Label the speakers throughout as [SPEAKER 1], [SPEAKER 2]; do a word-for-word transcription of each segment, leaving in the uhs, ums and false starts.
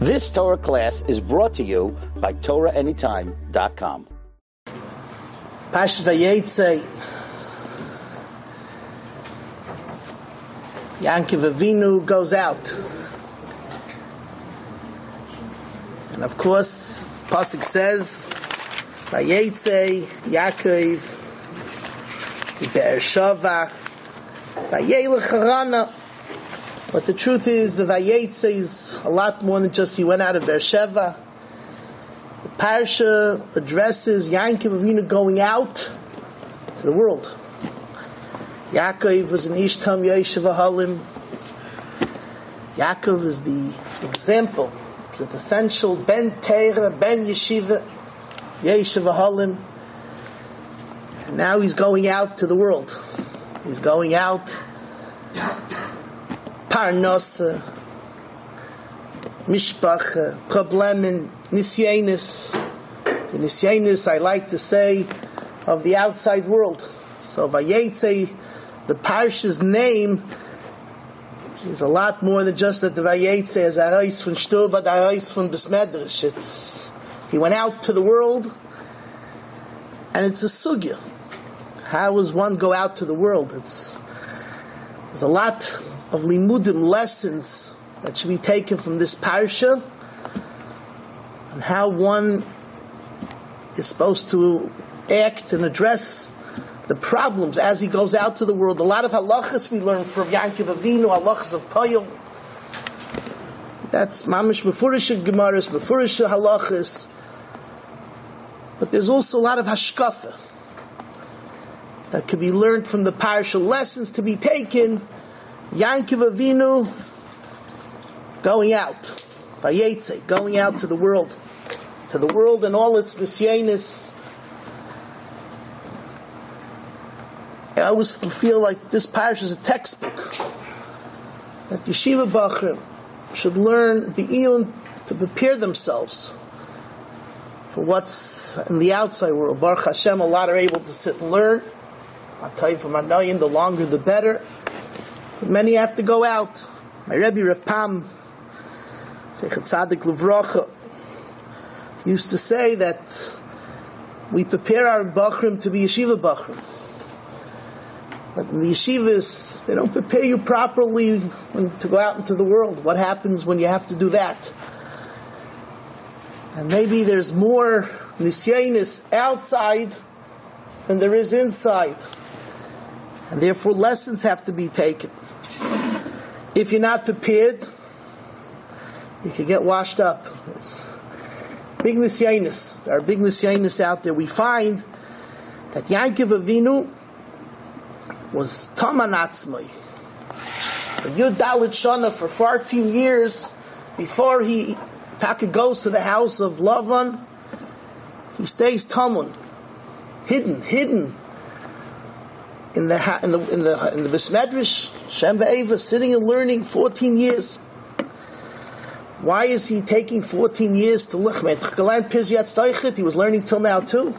[SPEAKER 1] This Torah class is brought to you by Torah Anytime dot com.
[SPEAKER 2] Parshas Vayetze, Yaakov Avinu goes out, and of course, Pasuk says, Vayetze Yaakov Be'er Shava Vayelech Harana. But the truth is, the Vayetze is a lot more than just he went out of Beersheva. The Parsha addresses Yaakov Avinu going out to the world. Yaakov was an Ishtam Yeshiva Halim. Yaakov is the example, the essential Ben Teira, Ben Yeshiva, Yeshiva Halim. And now he's going out to the world. He's going out Parnasa, Mishpacha, Problemen, Nisyanis. The Nisyanis, I like to say, of the outside world. So Vayetze, the Parsha's name, is a lot more than just that the Vayetze is Arais von Shtuba, Arais von Besmedrish. It's, he went out to the world, and it's a sugya. How does one go out to the world? It's There's a lot of limudim, lessons that should be taken from this parsha, and how one is supposed to act and address the problems as he goes out to the world. A lot of halachas we learn from Yaakov Avinu, halachas of Payil. That's mamish mefurish gemaras, mefurish halachas. But there's also a lot of hashkafa that could be learned from the parsha, lessons to be taken. Yaakov Avinu going out, Vayetze, going out to the world, to the world and all its nisyanis. I always feel like this parsha is a textbook that yeshiva bachrim should learn be'iyun to prepare themselves for what's in the outside world. Baruch Hashem, a lot are able to sit and learn. The longer the better. But many have to go out. My Rebbe Rav Pam, Sechet Tzadik Levracha, used to say that we prepare our bachrim to be yeshiva bachrim. But in the yeshivas, they don't prepare you properly when, to go out into the world. What happens when you have to do that? And maybe there's more nisyanis outside than there is inside. And therefore lessons have to be taken. If you're not prepared, you could get washed up. It's big nisyanis. There are big nisyanis out there. We find that Yaakov Avinu was Taman Atzmai. For Yud Dalit Shana, for fourteen years, before he Taka goes to the house of Lavan, he stays Tamun, hidden, hidden. In the in the in the in the Besmedrish, Shem ve'Eva, sitting and learning fourteen years. Why is he taking fourteen years to learn? He was learning till now too.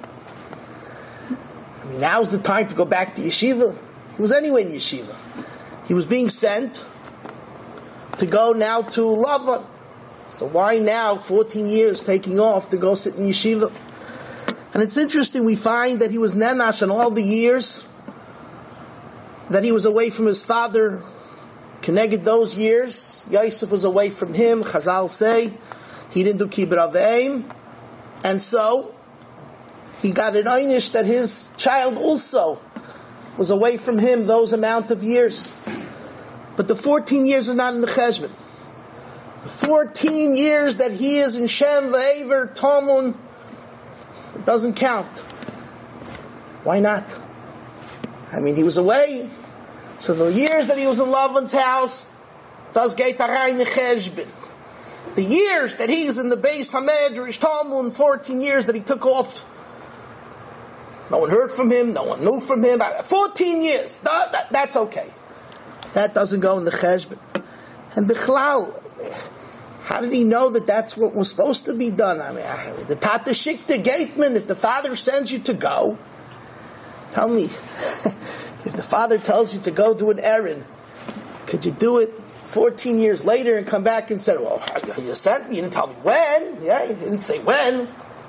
[SPEAKER 2] I mean, now's the time to go back to yeshiva. He was anyway in yeshiva. He was being sent to go now to Lavan. So why now, fourteen years, taking off to go sit in yeshiva? And it's interesting, we find that he was nenash on all the years that he was away from his father. Connected those years, Yosef was away from him. Chazal say he didn't do kibbur aveim, and so he got an einish that his child also was away from him those amount of years. But the fourteen years are not in the cheshbon. The fourteen years that he is in Shem ve'Ever Tamun, it doesn't count. Why not? I mean, he was away. So the years that he was in Lavan's house, does get a rein cheshbon. The years that he's in the Beis Hamedrash Talmud, fourteen years that he took off, no one heard from him, no one knew from him. fourteen years, that, that, that's okay. That doesn't go in the cheshbon. And Bichlal, how did he know that that's what was supposed to be done? I mean, the Tata Shikta Gateman, if the father sends you to go, tell me, if the father tells you to go do an errand, could you do it fourteen years later and come back and said, well, you sent me, you didn't tell me when. Yeah, you didn't say when.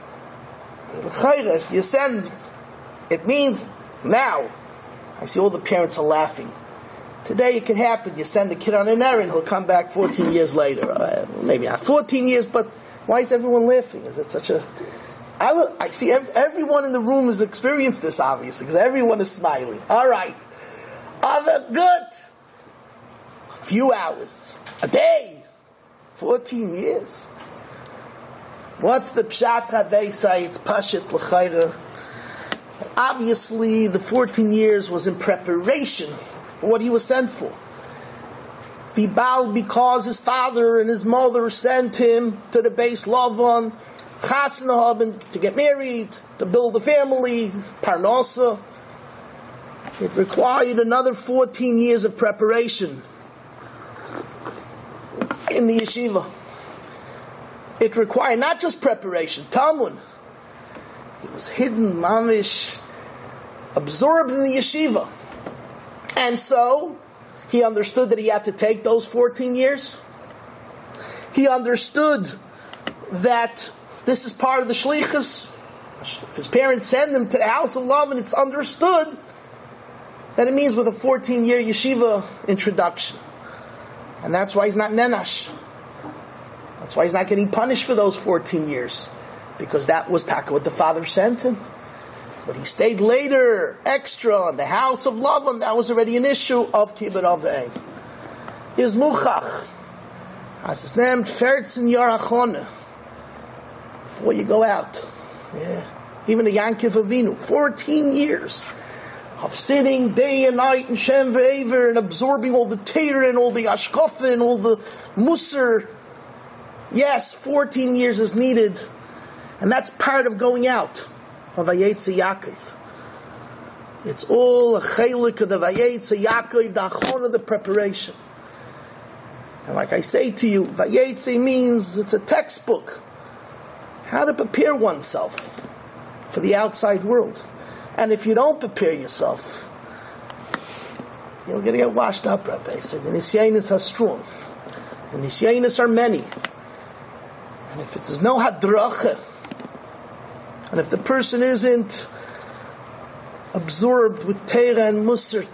[SPEAKER 2] You send, it means now. I see all the parents are laughing. Today it can happen. You send a kid on an errand, he'll come back fourteen years later. Uh, maybe not fourteen years, but why is everyone laughing? Is it such a... I, I see every, everyone in the room has experienced this, obviously, because everyone is smiling. All right. Have good. A few hours. A day. fourteen years. What's the pshat havesai? It's pashit l'chayra. Obviously, the fourteen years was in preparation for what he was sent for. Vibal, because his father and his mother sent him to the base Lavan, Chasna, to get married, to build a family, Parnasa. It required another fourteen years of preparation in the yeshiva. It required not just preparation, Talmud. It was hidden, mamish, absorbed in the yeshiva. And so, he understood that he had to take those fourteen years. He understood that this is part of the shlichus. If his parents send him to the house of love, and it's understood that it means with a fourteen-year yeshiva introduction. And that's why he's not nenash. That's why he's not getting punished for those fourteen years. Because that was taka what the father sent him. But he stayed later, extra, in the house of love, and that was already an issue of kibbut avei. Is muchach. As it's named, fertzen yarachone. Before you go out. Yeah. Even the Yankiv Avinu. fourteen years of sitting day and night in Shem Ve'ever and absorbing all the Torah and all the Ashkofa and all the Musar. Yes, fourteen years is needed. And that's part of going out. Of Vayetze Yaakov. It's all a chelik of the Vayetze Yaakov, the achon of the preparation. And like I say to you, Vayetze means it's a textbook. How to prepare oneself for the outside world. And if you don't prepare yourself, you're going to get washed up, Rabbi. So the Nisyanis are strong. The Nisyanis are many. And if it's no hadracha, and if the person isn't absorbed with Torah and Musar,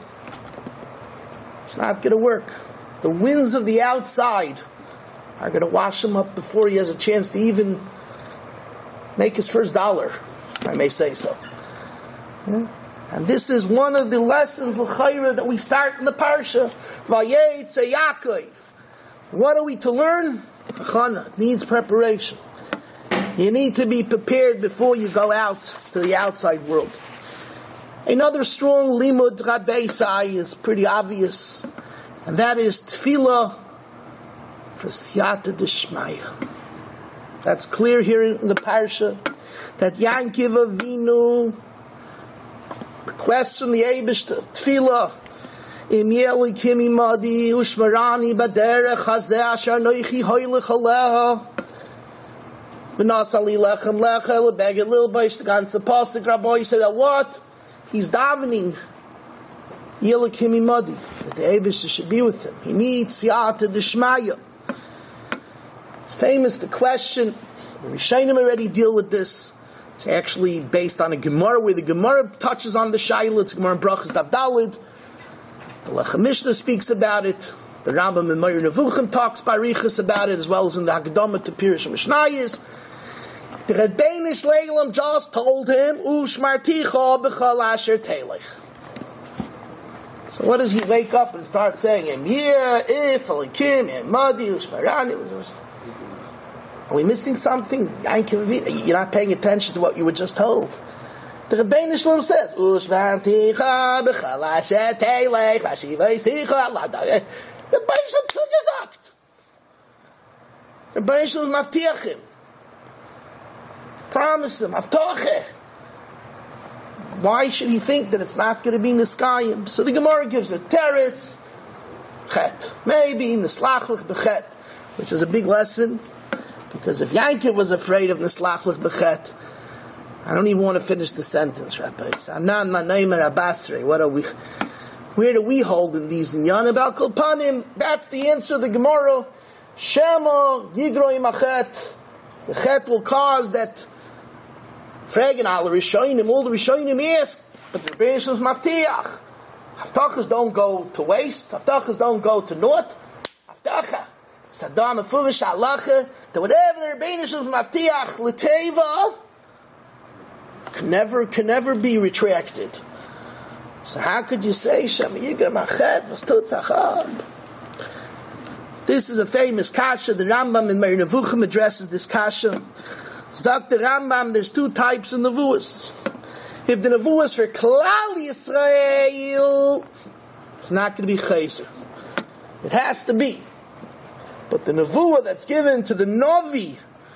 [SPEAKER 2] it's not going to work. The winds of the outside are going to wash him up before he has a chance to even make his first dollar, if I may say so. Yeah? And this is one of the lessons, l'chayra, that we start in the parsha. Vayetze Yaakov. What are we to learn? Chana needs preparation. You need to be prepared before you go out to the outside world. Another strong limud rabbeisai is pretty obvious, and that is tefillah for siyata d'shmaya. That's clear here in the parsha that Yankiv Avinu requests from the Eibishter tefillah. Im yeli kimi madi ushmarani baderech hazeh asher noichi hoylech aleha. V'nasali lechem lecha lebeged lilbeish. The ganze pasuk Rabbi said that what? He's davening yeli kimi madi, that the Eibishter should be with him. He needs siyata d'shmaya. It's famous, the question, the Rishonim already deal with this. It's actually based on a Gemara, where the Gemara touches on the Shaila. It's Gemara in Brachas Daf Daled. The Lechem Mishnah speaks about it. The Rambam in Meir Nevuchim talks Barichas about it, as well as in the Haggadah to Pirush Mishnayos. The Rebbeinu Shleilam just told him, Ushmarticha b'chal asher telech. So what does he wake up and start saying? Emir, if, alikim, emadi, ushmarani. Are we missing something? You're not paying attention to what you were just told. The Rebbeinu Shleilam says, Ushmarticha b'chal asher telech, v'ashivay sicha l'adayeh. The Rebbeinu Shleilam gesagt. The Rebbeinu Shleilam maftiach him. Promise him, Avtoche. Why should he think that it's not going to be Niskayim? So the Gemara gives a teretz, chet. Maybe Nislachlich b'chet, which is a big lesson, because if Yankiv was afraid of Nislachlich b'chet, I don't even want to finish the sentence, Rabbi. Anan manaymer abasrei. What are we? Where do we hold in these inyanim? Al kol panim, that's the answer of the Gemara. Shema yigroi machet. The chet will cause that. Fragen all the Rishonim, all the Rishonim ask, but the Rebbeinu Shalom's maftiach. Haftachas don't go to waste. Haftachas don't go to naught. Haftacha. Sadam and Fuvish Halacha, that whatever the Rebbeinu Shalom's maftiach l'teva can never, can never be retracted. So how could you say Shem Yigra Machet was Tutzachab? This is a famous kasha. The Rambam in Meir Nevuchim addresses this kasha. Zak the Rambam, there's two types of nevuas. If the nevuah is for Klal Yisrael, it's not going to be chayzer. It has to be. But the nevuah that's given to the Novi,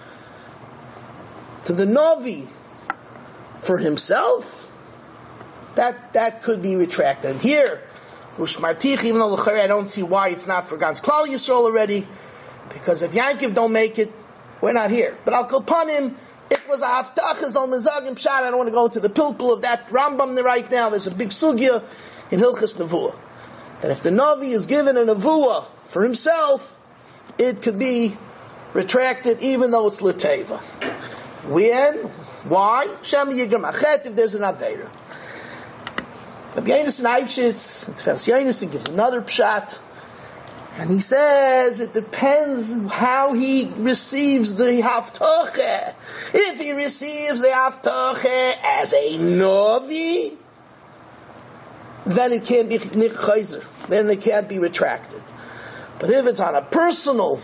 [SPEAKER 2] to the Novi for himself, that that could be retracted. And here, Ushmartich, even though I don't see why it's not for God's Klal Yisrael already, because if Yankiv don't make it, we're not here. But Al Kolpanim, it was a haftachas al mezagim pshat. I don't want to go into the pilpul of that Rambam right now. There's a big sugya in Hilchas Nevuah that if the Navi is given a Nevuah for himself, it could be retracted even though it's L'teva. When? Why? Shem Yigram Achet, if there's an Aveira. Rabbi Yonasan Eifshitz, Tefes Yonasan gives another pshat, and he says it depends how he receives the Haftoche. If he receives the Haftoche as a Novi, then it can't be Nichchayzer. Then it can't be retracted. But if it's on a personal,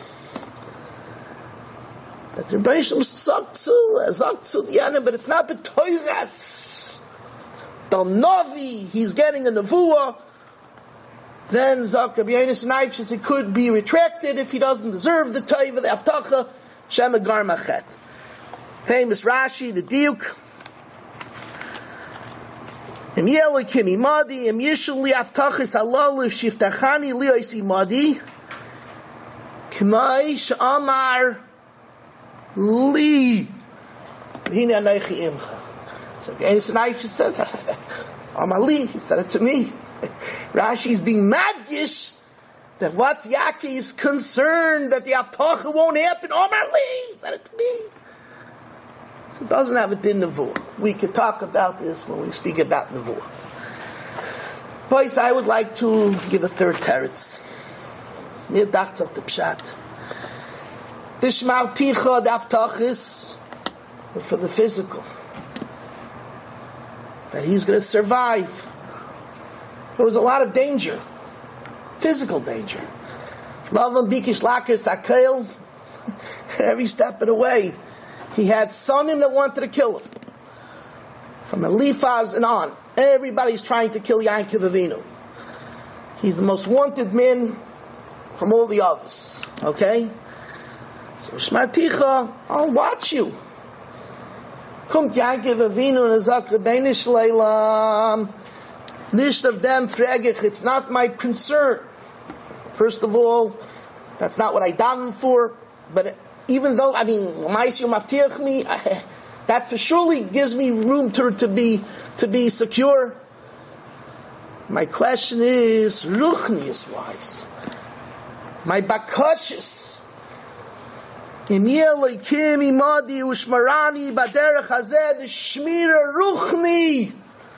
[SPEAKER 2] that the Rebbeinu Shalom Zaktu, Zaktu, yeah, but it's not B'toiras. The Novi, he's getting a Nevuah, then Zak Rabbi Yonasan Eifshitz, it could be retracted if he doesn't deserve the Taiva, the Haftacha, Shem Agar Machet. Famous Rashi, the Diuk. Im Yelu Kimi Madi, Im Yishul Li Haftachis Halalu Shiftachani Li Oisi Madi, K'mai Sh'amar Li Hine Anochi Imcha. So Rabbi Yonasan Eifshitz says, Amar Li, he said it to me. Rashi is being madgish that what's Yaakov's concerned that the Haftacha won't happen. Omar Li said it to me. So it doesn't have a din nevuah. We could talk about this when we speak about nevuah. Boys, I would like to give a third teretz. It's mir dachts of the pshat. Dishmau ticha the Haftachis for the physical, that he's going to survive. There was a lot of danger, physical danger. Lavan bikish laker sakel. Every step of the way, he had sonim that wanted to kill him. From Eliphaz and on, everybody's trying to kill Yaakov Avinu. He's the most wanted man from all the others. Okay, so Shmarticha, I'll watch you. Kommt Yaakov Avinu and Azak Rebbeinu Shleilam. Nisht of them fragich, it's not my concern. First of all, that's not what I daven for. But even though, I mean, Ma'aseh maftiach me, that for surely gives me room to to be to be secure. My question is, ruchnius wise, my bakashis. Im yeleikim imadi ushmarani baderech hazeh the shmira ruchni.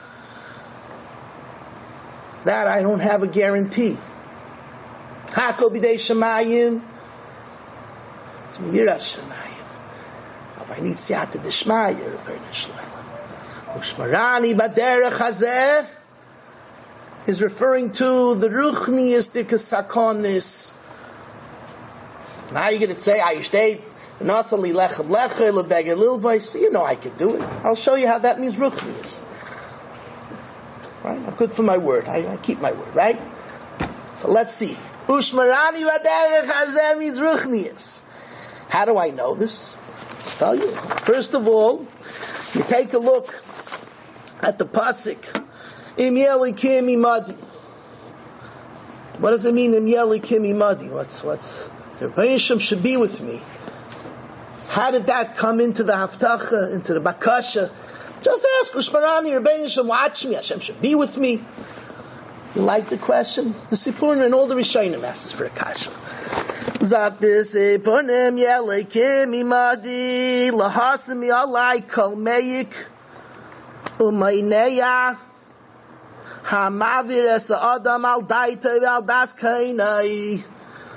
[SPEAKER 2] That I don't have a guarantee. Hako b'dei shemayim. It's miyiras shemayim. Aber I need siyata d'shmaya, Rebbeinu Shleilam. Ushmarani baderech hazeh is referring to the ruchniistic sakonis. Now you're going to say, I stayed nasali lechem lecher lebeged little boy. So you know I could do it. I'll show you how that means ruchnius. Right? I'm good for my word. I, I keep my word, right? So let's see. Ushmarani vaderech hazeh means ruchnius. How do I know this? I'll tell you. First of all, you take a look at the pasuk. Im yelikim imadi. What does it mean? Im yelikim imadi. What's what's the Rebbeinu Shalom should be with me? How did that come into the haftacha, into the bakasha? Just ask Ushmarani, Rebbeinu Shalom, watch me. Hashem should be with me. You like the question? The Sipurna and all the Rishonim asks for a kasha. Zat this Sipurnim yelekim imadi lahasimi alai kol meik umayneya hamavir es adam al daita al das kainai.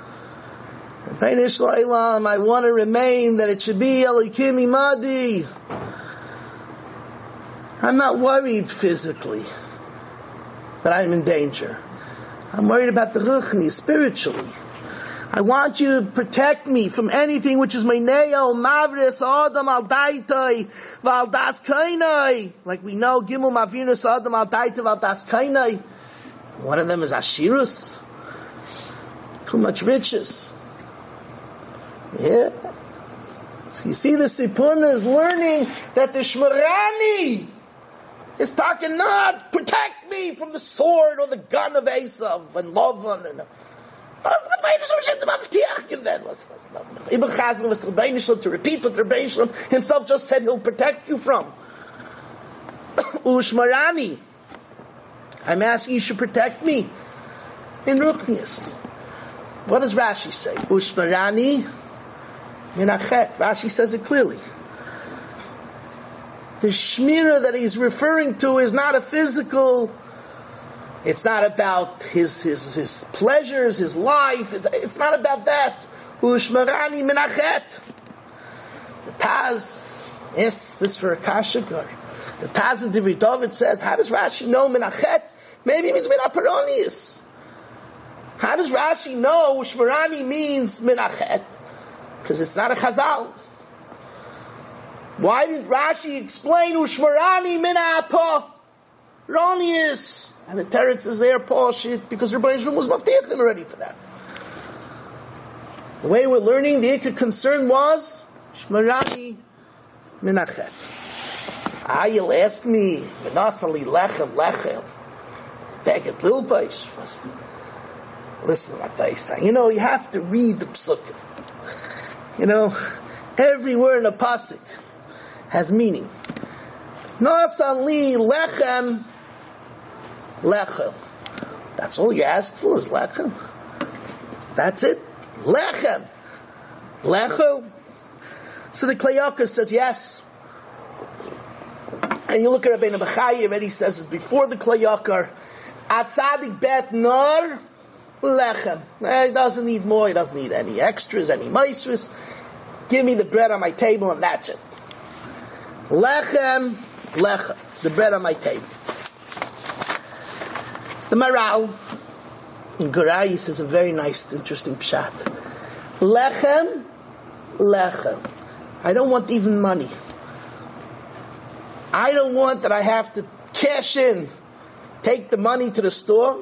[SPEAKER 2] I want to remain that it should be Elikim Imadi. I'm not worried physically that I'm in danger. I'm worried about the ruchni, spiritually. I want you to protect me from anything which is my neo, mavris, adam al daitai, val das kainai. Like we know, gimel mavirus, adam al daitai, val das kainai. One of them is ashirus. Too much riches. Yeah. So you see, the Sipurna is learning that the Shmarani is talking, not protect me from the sword or the gun of Esav and Lavan. And Ibn Chazal was to Rebbeinu Shalom to repeat what Rebbeinu Shalom himself just said he'll protect you from. Ushmarani, I'm asking you should protect me in Ruchnius. What does Rashi say? Ushmarani Minachet. Rashi says it clearly. The shmira that he's referring to is not a physical. It's not about his his his pleasures, his life. It's, it's not about that. Ushmarani minachet. The Taz, yes, this is for a kashakar. The Taz in Divrei David says, how does Rashi know minachet? Maybe it means minaparonius. How does Rashi know Ushmarani means minachet? Because it's not a chazal. Why did Rashi explain Ushmarani minapa ronius? And the teretz is there, Paul, shit, because Rebbeinu Shalom was maftiachim already for that. The way we're learning, the ikar concern was Ushmarani minachet. Ah, you'll ask me, v'nasali lechem lechem, beged lilbaish. Listen to what I say. You know, you have to read the psukim. You know, every word in a pasuk has meaning. Nasan li lechem lechem. That's all you ask for is lechem. That's it. Lechem. Lechem. So the Klayaka says yes. And you look at Rabbeinu Bechaya, and he says before the Klayakar, atzadik bet nor lechem. He doesn't need more. He doesn't need any extras, any maisris. Give me the bread on my table, and that's it. Lechem, lechem. The bread on my table. The Maral in Gurai says a very nice, interesting pshat. Lechem, lechem. I don't want even money. I don't want that I have to cash in, take the money to the store,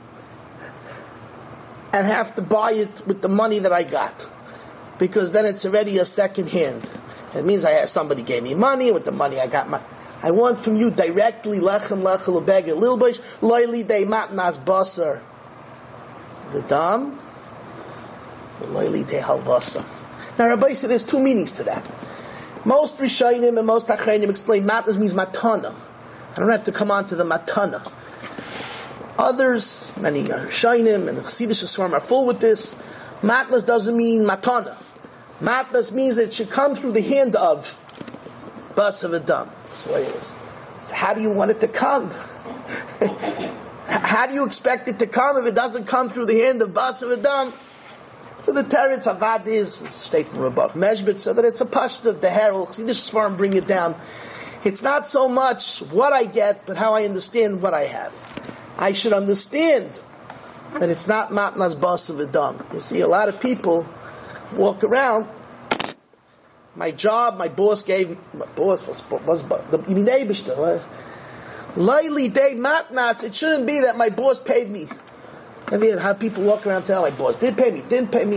[SPEAKER 2] and have to buy it with the money that I got. Because then it's already a second hand. It means I have somebody gave me money, with the money I got my... I want from you directly, lechem lechem lebeged lilbosh, loyli de matnas basar, v'dam, loyli de halvasa. Now Rabbi said there's two meanings to that. Most Rishonim and most Achreinim explain matnas means matana. I don't have to come on to the matana. Others, many Rishonim and Chassidish Swarm are full with this. Matnas doesn't mean matana. Matnas means that it should come through the hand of bas of Adam. That's what it is. So how do you want it to come? How do you expect it to come if it doesn't come through the hand of bas of Adam? So the teretz avad is straight from Rabbi Meshbet, so that it's a pashta of the herald. Chassidish Swarm bring it down. It's not so much what I get, but how I understand what I have. I should understand that it's not matnas bas of Adam. You see, a lot of people walk around. My job, my boss gave my boss was was the Ibn Laili day matnas. It shouldn't be that my boss paid me. Have you had people walk around and say, "Oh, my boss did pay me, didn't pay me"?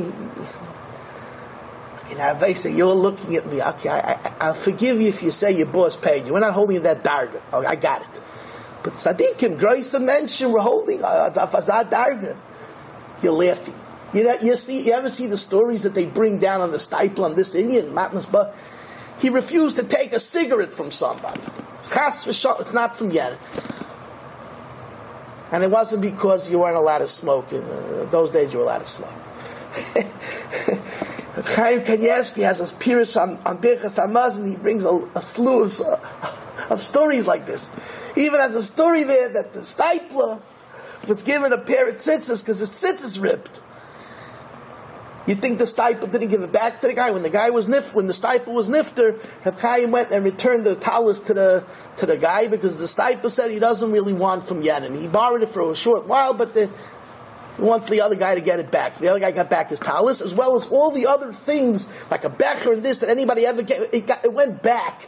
[SPEAKER 2] You know, if they say you're looking at me, okay, I, I, I'll forgive you if you say your boss paid you. We're not holding that darga. Oh, I got it. But tzaddikim, grace mention, we're holding a fazad darga. You're laughing. You know, you see, you ever see the stories that they bring down on the stipel on this Indian matnas? But he refused to take a cigarette from somebody. Chas v'shal, it's not from yet. And it wasn't because you weren't allowed to smoke. In uh, those days you were allowed to smoke. Chaim Kanievsky has a pirush on, on Birchas Hamazon. He brings a, a slew of, uh, of stories like this. He even has a story there that the stipler was given a pair of tzitzis because the tzitzis ripped. You think the stipler didn't give it back to the guy? When the guy was nif, when the stipler was nifter, Reb Chaim went and returned the talus to the to the guy because the stipler said he doesn't really want from Yenin. He borrowed it for a short while, but the, he wants the other guy to get it back. So the other guy got back his talus, as well as all the other things like a becher and this that anybody ever get. It, got, it went back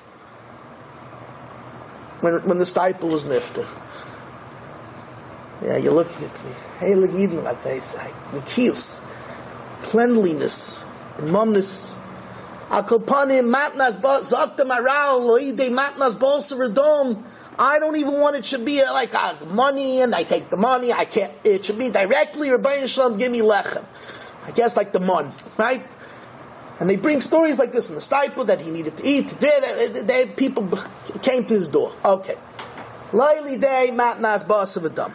[SPEAKER 2] when when the stipler was nifter. Yeah, you're looking at me. Hey, look, Eden, my face. The kios. Cleanliness and mumness. Akalpanim matnas zakta maral loide matnas bolsaradom. I don't even want it should be like uh, money, and I take the money. I can't. It should be directly Rabbeinu Shalom, give me lechem. I guess like the mon, right? And they bring stories like this in the stipler that he needed to eat. They, they, they, people came to his door. Okay, loili day matnas bolsaradom.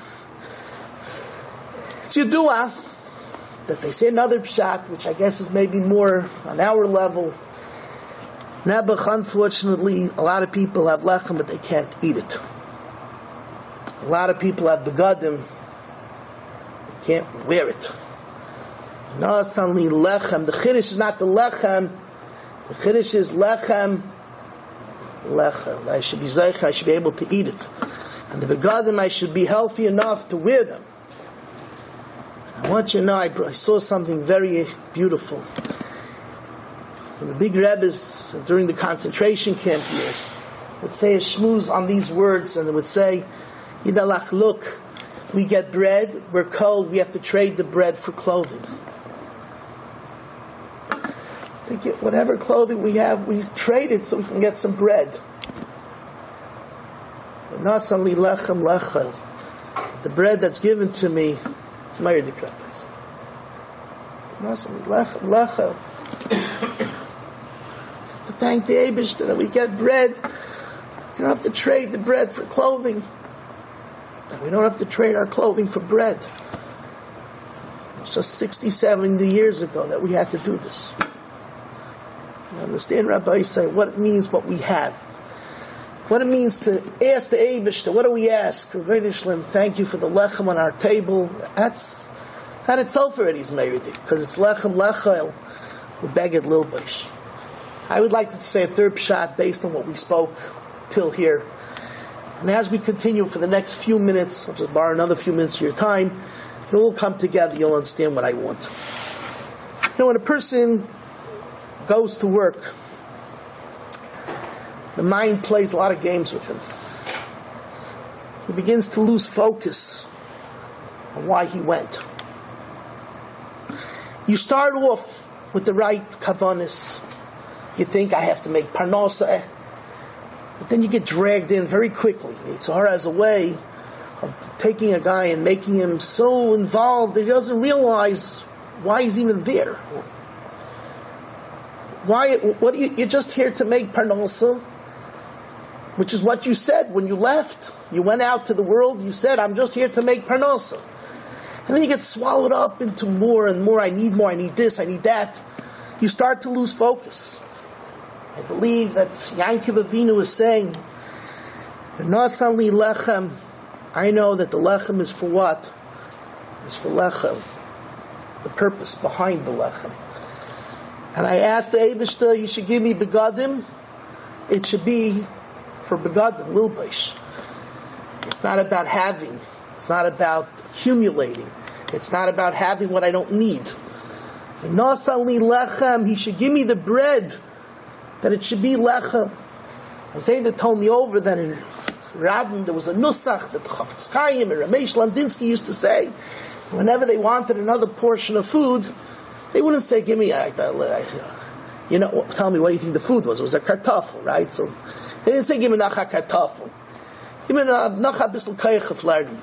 [SPEAKER 2] It's your dua. That they say another pshat, which I guess is maybe more on our level. Nebuch, unfortunately, a lot of people have lechem, but they can't eat it. A lot of people have begadim, they can't wear it. No, suddenly lechem. The chiddush is not the lechem. The chiddush is lechem, lechem. I should be zeich, I should be able to eat it. And the begadim, I should be healthy enough to wear them. I want you to know, I, I saw something very beautiful. From the big Rebbes during the concentration camp years, would say a shmooze on these words, and it would say, Yidalach, look, we get bread, we're cold, we have to trade the bread for clothing. They get whatever clothing we have, we trade it so we can get some bread. Nasali lechem lechem. The bread that's given to me, it's Meir Dekrepes. Nasali lechem lechem. To thank the Eibishter that we get bread. We don't have to trade the bread for clothing. We don't have to trade our clothing for bread. It's just sixty, seventy years ago that we had to do this. You understand, Rabbi, say what it means, what we have. What it means to ask the Eibishter. What do we ask? Rabbeinu Shalom, thank you for the lechem on our table. That's, that itself already is merited, because it's lechem lechel, ubeged lilbish. I would like to say a third pshat based on what we spoke till here. And as we continue for the next few minutes, I'll just borrow another few minutes of your time, it'll all come together, you'll understand what I want. You know, when a person goes to work, the mind plays a lot of games with him. He begins to lose focus on why he went. You start off with the right kavanis. You think, I have to make parnasa. But then you get dragged in very quickly. Yitzhar has a way of taking a guy and making him so involved that he doesn't realize why he's even there. Why? What? You, you're just here to make parnasa, which is what you said when you left. You went out to the world. You said, "I'm just here to make parnasa," and then you get swallowed up into more and more. I need more. I need this. I need that. You start to lose focus. I believe that Yankov Avinu is saying, "V'nasali lechem." I know that the lechem is for what? It's for lechem, the purpose behind the lechem. And I asked the Eibishter, you should give me begadim. It should be for begadim, lilbish. It's not about having. It's not about accumulating. It's not about having what I don't need. V'nasali lechem. He should give me the bread. That it should be lechem. Zayda told me over that in Radin there was a nusach that the Chafetz Chaim and Ramesh Landinsky used to say. Whenever they wanted another portion of food, they wouldn't say, "Give me, uh, uh, you know, tell me what do you think the food was." It was a kartoffel, right? So they didn't say, "Give me nacha kartoffel." Give me nacha bisl kayach lernen.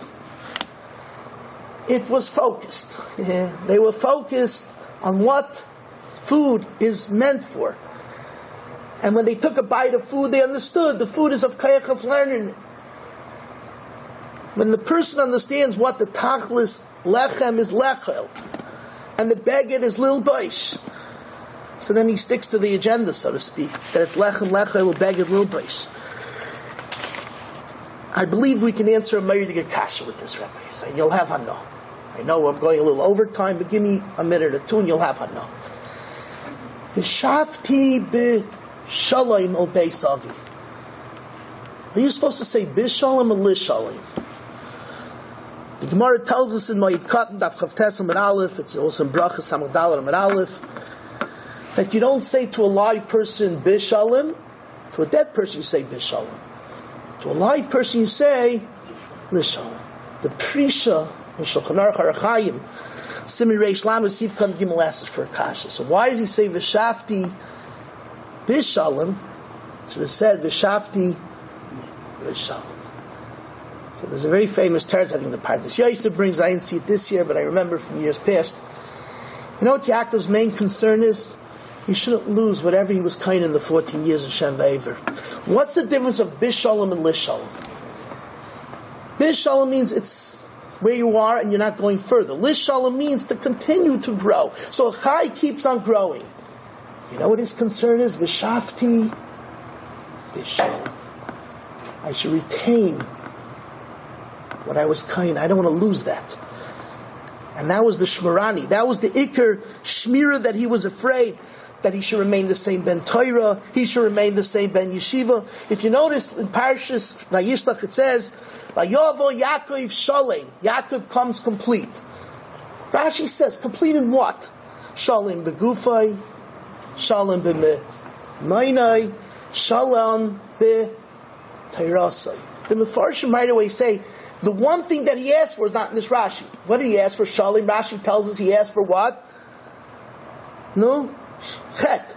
[SPEAKER 2] It was focused. Yeah. They were focused on what food is meant for. And when they took a bite of food, they understood the food is of kayach of learning. When the person understands what the tachlis lechem is lechel, and the beged is lil boish, so then he sticks to the agenda, so to speak, that it's lechem lechel beged lil boish. I believe we can answer a Meiridiger Kasha with this, Rabbi. And you'll have Hano. I know I'm going a little overtime, but give me a minute or two and you'll have Hano. V'shavti b'shalom al beis avi. Are you supposed to say b'shalom or l'shalom? The Gemara tells us in Ma'id Katan, Daf Chavtes Amud Aleph, it's also in Brachas Amud Dalet Amud Aleph, that you don't say to a live person b'shalom, to a dead person you say b'shalom. To a live person you say Lishalom. The Prisha in Shulchan Aruch Arachayim, Simi Reish Lamed Siv Kam Gimel asks for a kasha. So why does he say V'shafti B'shalom? Should have said V'shafti B'shalom. So there's a very famous teretz, I think the Pardes Yosef brings. I didn't see it this year, but I remember from years past. You know what Yaakov's main concern is? He shouldn't lose whatever he was kind in the fourteen years of Shem V'Ever. What's the difference of Bishalom and Lishalom? Bishalom means it's where you are and you're not going further. Lishalom means to continue to grow. So a Chai keeps on growing. You know what his concern is? V'shafti Bishalom. I should retain what I was kind. I don't want to lose that. And that was the Shmirani. That was the Iker Shmira that he was afraid that he should remain the same Ben Torah, he should remain the same Ben Yeshiva. If you notice in Parshas Vayishlach it says, Vayovo Yaakov Shalem. Yaakov comes complete. Rashi says, complete in what? Shalem begufay, Shalem b'mainai, Shalom b'teirasai. The Mefarshim right away say, the one thing that he asked for is not in this Rashi. What did he ask for? Shalem. Rashi tells us he asked for what? No? Chet.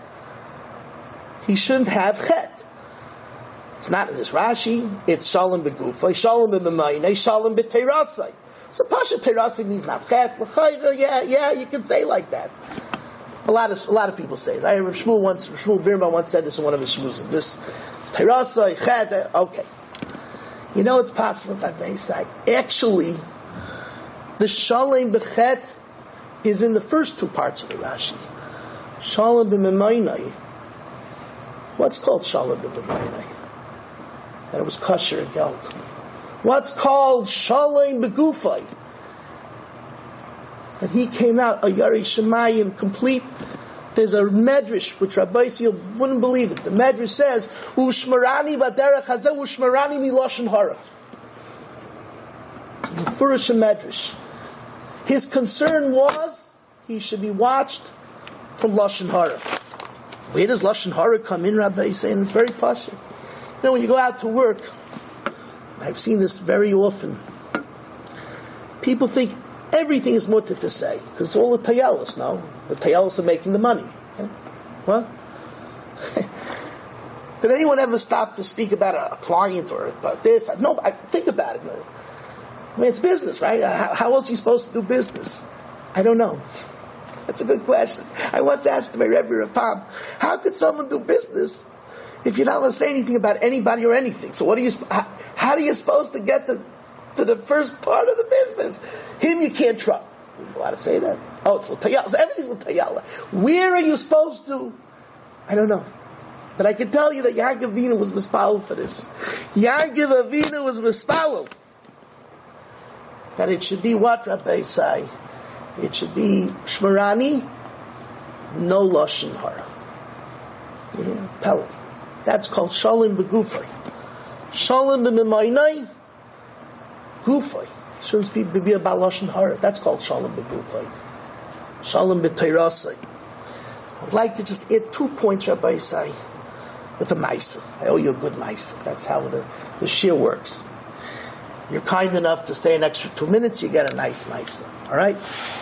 [SPEAKER 2] He shouldn't have chet. It's not in this Rashi. It's Shalom begufay, Shalom b'mainai, Shalom b'teirasai. So Pasha Teirasai means not chet. Yeah, yeah, you can say like that. A lot of a lot of people say this. I remember Shmuel once, Shmuel Birnbaum once said this in one of his shmuzim. This Teirasai, chet, okay. You know it's possible that they say, actually, the Shalom b'chet is in the first two parts of the Rashi. Shalom b'memainai. What's called Shalom b'memainai? That it was kosher and geld. What's called Shalom begufay? That he came out, a Yari Shemayim, complete. There's a medrash, which Rabbi Yisrael wouldn't believe it. The medrash says, Ushmarani b'derech hazeh, Ushmarani miloshen hara. It's a Mefurish medrash. His concern was, he should be watched from Lashon Hara. Where does Lashon Hara come in, Rabbi Yisrael? It's very pashut. You know, when you go out to work, I've seen this very often. People think everything is mutter to say, because it's all the tayalos, no? The tayalos are making the money. Okay? What? Did anyone ever stop to speak about a client or about this? No, I think about it. I mean, it's business, right? How, how else are you supposed to do business? I don't know. That's a good question. I once asked my Rebbe Rav Pam, how could someone do business if you're not allowed to say anything about anybody or anything? So what are you? How, how are you supposed to get to, to the first part of the business? Him you can't trust. Are you allowed to say that? Oh, it's l'tayala. So everything's l'tayala. Where are you supposed to? I don't know. But I can tell you that Yaakov Avinu was mispalel for this. Yaakov Avinu was mispalel that it should be what Rabbi say. It should be Shmarani, no Lashon Hara. Yeah, Pel. That's called Shalom begufay. Shalom b'memainai, gufay. Shouldn't be, be about Lashon Hara. That's called Shalom begufay. Shalom b'teirasai. I'd like to just add two points, Rabbi say, with a Maisa. I owe you a good Maisa. That's how the, the shir works. You're kind enough to stay an extra two minutes, you get a nice Maisa. All right?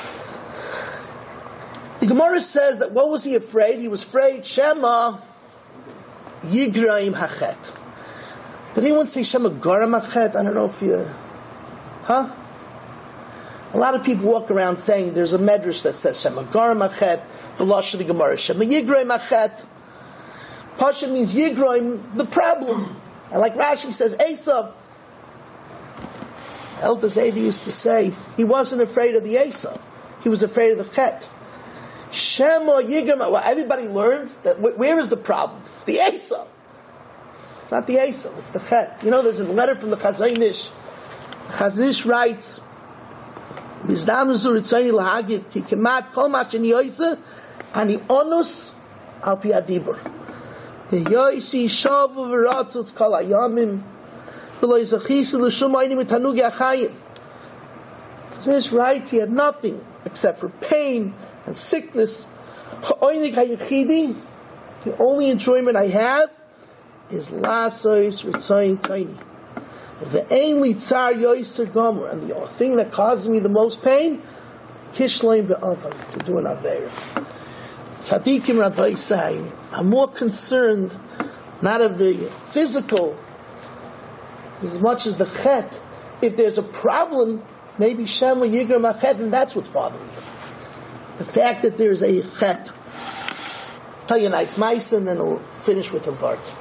[SPEAKER 2] The Gemara says that what was he afraid? He was afraid, Shema Yigraim Hachet. Did anyone say Shema Garam Hachet? I don't know if you... Huh? A lot of people walk around saying there's a medrash that says Shema Garam Hachet, the Lashon of the Gemara, Shema Yigraim Hachet. Pasha means Yigraim, the problem. And like Rashi says, Esav, Elder Zaydi used to say he wasn't afraid of the Esav. He was afraid of the Chet. Shema Yigram. Well, everybody learns that. Where is the problem? The Esav. It's not the Esav. It's the Chet. You know, there's a letter from the Chazon Ish. Chazon Ish writes, "Bizdam zuritzayni lahagid ki kemat kol machini yoyze ani onus al pi adibur. Yoysi shavu v'ratzutz kol hayamim v'lo yizachisu l'shum ayni mitanugi achayim." Chazon writes he had nothing except for pain and sickness. The only enjoyment I have is lasois ritzayin kaini. The only tsar yoiser gomer, and the thing that causes me the most pain, kishlein be'avam, to do an aveir. Tzadikim Rabbi say, I'm more concerned not of the physical as much as the chet. If there's a problem, maybe Shem or Yigram HaChet, and that's what's bothering me. The fact that there's a chet. I'll tell you a nice mice, and then I'll finish with a vart.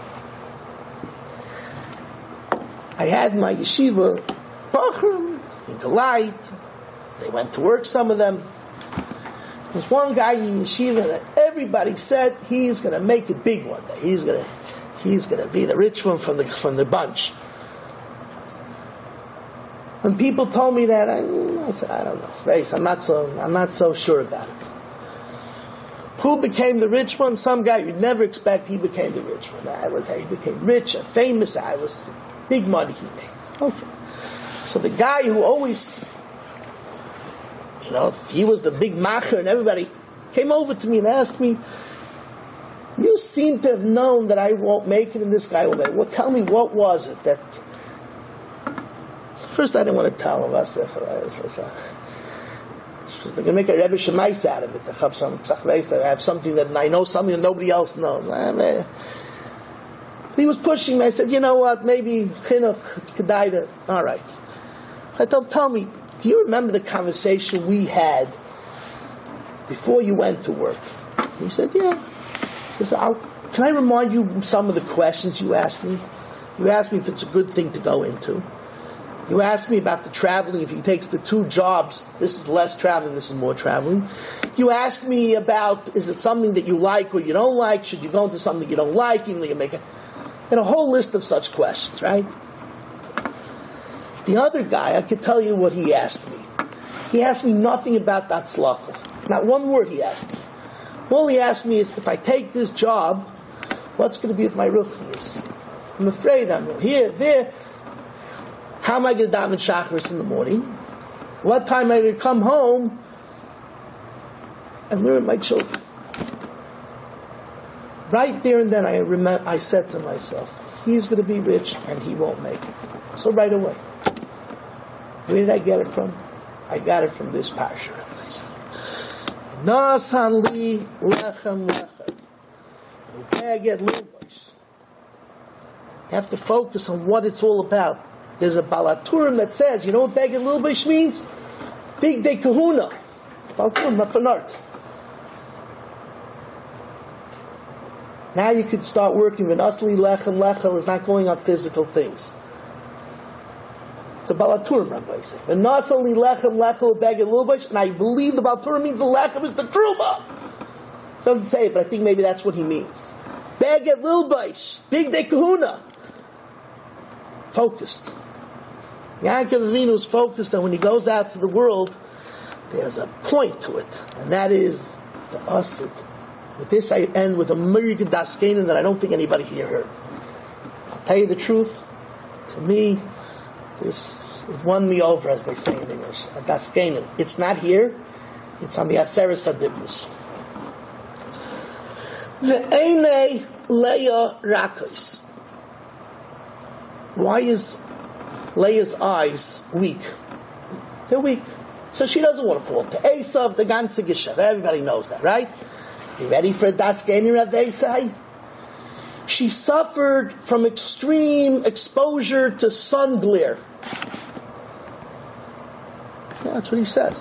[SPEAKER 2] I had my yeshiva Bachram in Galite. They went to work, some of them. There was one guy in yeshiva that everybody said he's going to make it big one day. He's going to, he's going to be the rich one from the from the bunch. When people told me that, I, I said, I don't know. Face, I'm not so, I'm not so sure about it. Who became the rich one? Some guy you'd never expect. He became the rich one. I was, he became rich and famous. I was big money he made. Okay. So the guy who always, you know, he was the big macher, and everybody came over to me and asked me, "You seem to have known that I won't make it, and this guy will make it. Well, tell me, what was it that?" So first, I didn't want to tell him. I said, "They're going to make a Rebbe Shemais out of it. I have something that I know, something that nobody else knows." He was pushing me. I said, "You know what? Maybe chinuch, it's kedaita." All right. I told, "Tell me, do you remember the conversation we had before you went to work?" He said, "Yeah." He says, I'll, "Can I remind you some of the questions you asked me? You asked me if it's a good thing to go into. You asked me about the traveling. If he takes the two jobs, this is less traveling, this is more traveling. You asked me about, is it something that you like or you don't like? Should you go into something you don't like? Even though you make a, and a whole list of such questions, right?" The other guy, I could tell you what he asked me. He asked me nothing about that tzlacha. Not one word he asked me. All he asked me is, if I take this job, what's going to be with my ruchnius? I'm afraid I'm here, there. How am I going to daven Shacharis in the morning? What time am I going to come home and learn my children? Right there and then, I remember, I said to myself, he's going to be rich and he won't make it. So right away, where did I get it from? I got it from this parsha. Nasan li lechem lechem. You have to focus on what it's all about. There's a Balaturim that says, you know what Beged Lilbish means? Big Day Kahuna. Balaturim, Rafanart. Now you could start working with Asli Lechem Lechem is not going on physical things. It's a Balaturim, Rabbi say. And Asli Lechem Lechem Beged Lilbish, and I believe the Balaturim means the Lechem is the Truma. Doesn't say it, but I think maybe that's what he means. Beged Lilbish, Big Day Kahuna. Focused. Yaakov Avinu is focused, and when he goes out to the world, there's a point to it, and that is the asid. With this, I end with a Mirga Daskenin that I don't think anybody here heard. I'll tell you the truth. To me, this it won me over, as they say in English. A Daskenin. It's not here. It's on the Aseres Adibus. Ve'enei Leah Rakos. Why is Leah's eyes weak? They're weak. So she doesn't want to fall to Esav, the ganze Geshev. Everybody knows that, right? You ready for a Daskenin Rav Esai? She suffered from extreme exposure to sun glare. Yeah, that's what he says.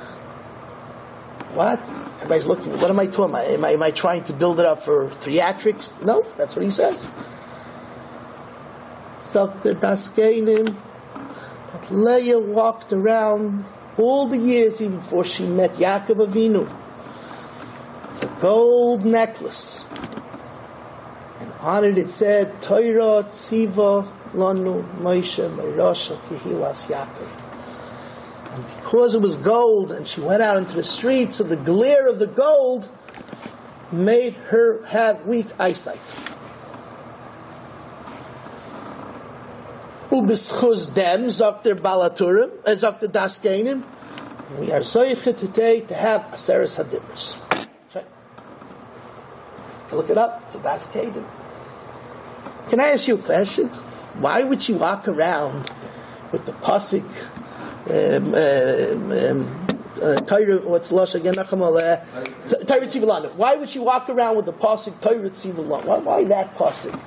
[SPEAKER 2] What? Everybody's looking. What am I talking about? Am I, am I trying to build it up for theatrics? No, that's what he says. So the Daskenim, But Leah walked around all the years, even before she met Yaakov Avinu, with a gold necklace. And on it it said, Torah Tziva Lanu Moshe Meirasha Kehilas Yaakov. And because it was gold, and she went out into the streets, so the glare of the gold made her have weak eyesight. Ubischus dem, Zokter Balaturim, and Zokter Daskenim. We are Zoiche today to have Aseres Hadibros. Look it up, it's a Daskenim. Can I ask you a question? Why would she walk around with the pasuk, um, um, um, uh, Torah, what's Lush again? Torah Tziva? Why would she walk around with the pasuk Torah Tziva? Why, why that pasuk?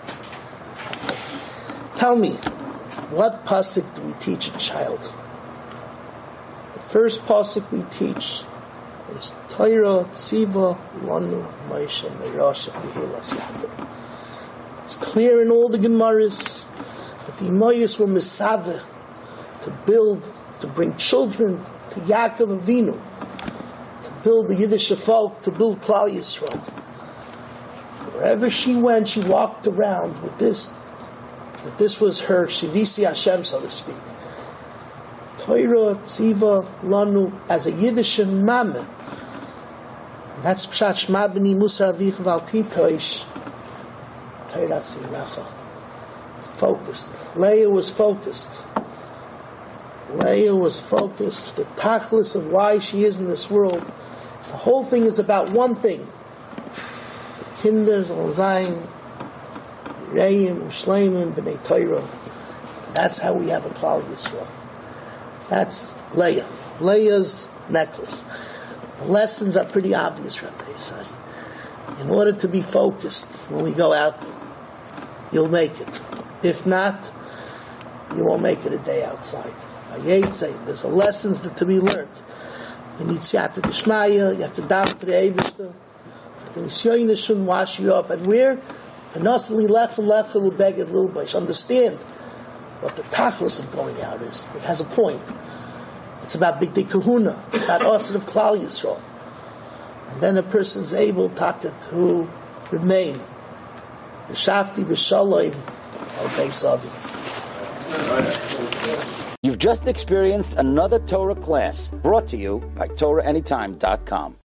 [SPEAKER 2] Tell me, what pasuk do we teach a child? The first pasuk we teach is Torah Tziva Lanu Moshe Meirasha Kehilas Yaakov. It's clear in all the Gemaras that the Imayas were Mesaveh to build, to bring children to Yaakov Avinu, to build the Yiddish folk, to build Klal Yisrael. Wherever she went, she walked around with this, that this was her Shivisi Hashem, so to speak. Torah Tziva Lanu, as a Yiddish Mameh. And that's Pshat Shma B'ni Musar Avich Val Titoish. Torah Silacha. Focused. Leah was focused. Leah was focused. The tachlis of why she is in this world. The whole thing is about one thing. The Kinder zal sein, Reim, Shleimim, B'nei Torah. That's how we have a Klal Yisrael. That's Leah. Leah's necklace. The lessons are pretty obvious, Rabbi say. In order to be focused when we go out, you'll make it. If not, you won't make it a day outside. There's a lessons that to be learned. You need siyata d'shmaya, you have to daven to the Eibishter. The nisyoyin shouldn't wash you up. And where? Understand what the tachlis of going out is. It has a point. It's about Big Day Kahuna. It's about Asad of Klal Yisrael. And then a person's able to remain. B'shafti b'shalom al beis avi.
[SPEAKER 1] You've just experienced another Torah class brought to you by Torah Anytime dot com.